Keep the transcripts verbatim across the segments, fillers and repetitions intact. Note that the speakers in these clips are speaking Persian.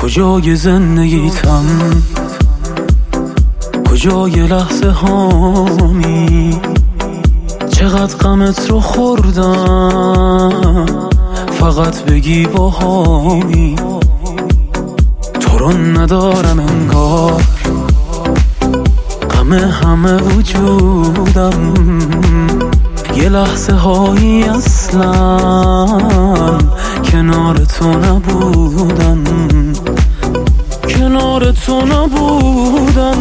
کجای زندگیتم، کجای لحظه هامی، چقدر غمت رو خوردم فقط بگی با هامی. تو رو ندارم انگار، غم همه وجودم، یه لحظه هایی اصلا کنار تو نبودم، کنار تو نبودم.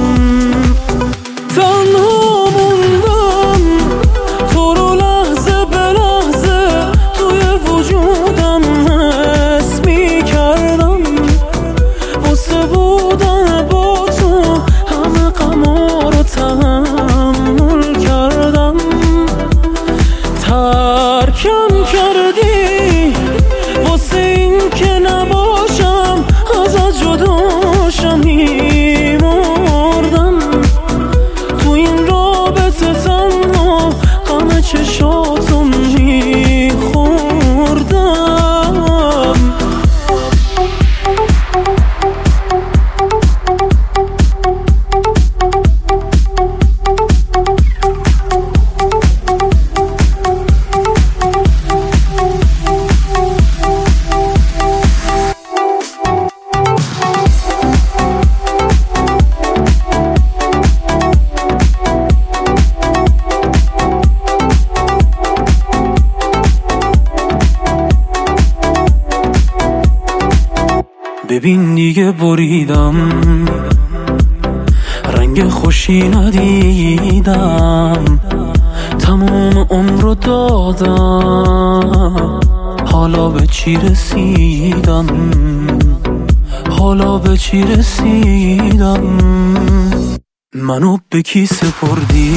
تنها موندم تو رو لحظه به لحظه توی وجودم حس می کردم، واسه بودن با تو همه غما رو تحمل کردم. ترکم کردی واسه این که نباشم ازت جداشم، میمردم تو این رابطه تنها غم چشاتو میخوردم. ببین دیگه بریدم، رنگ خوشی ندیدم، تمام عمر رو دادم، حالا به چی رسیدم، حالا به چی رسیدم. منو به کی سپردی،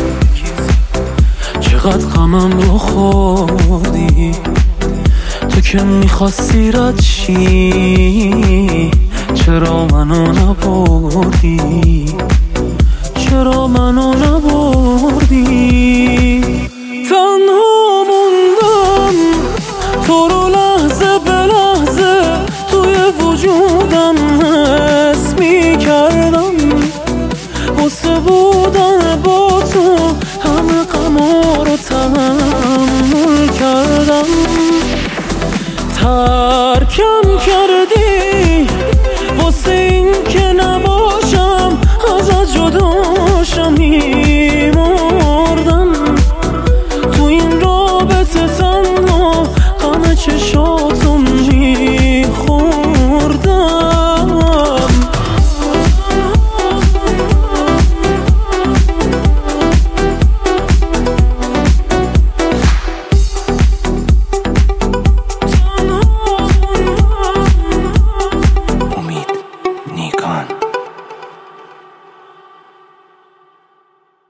چقدر غمم رو خوردی، تو که میخواستی رد شی چرا منو نبردی، چرا منو نبردی. تنها موندم تو رو لحظه به لحظه توی وجودم حس می کردم، واسه بودن با تو همه غما رو تحمل کردم. ترکم کرد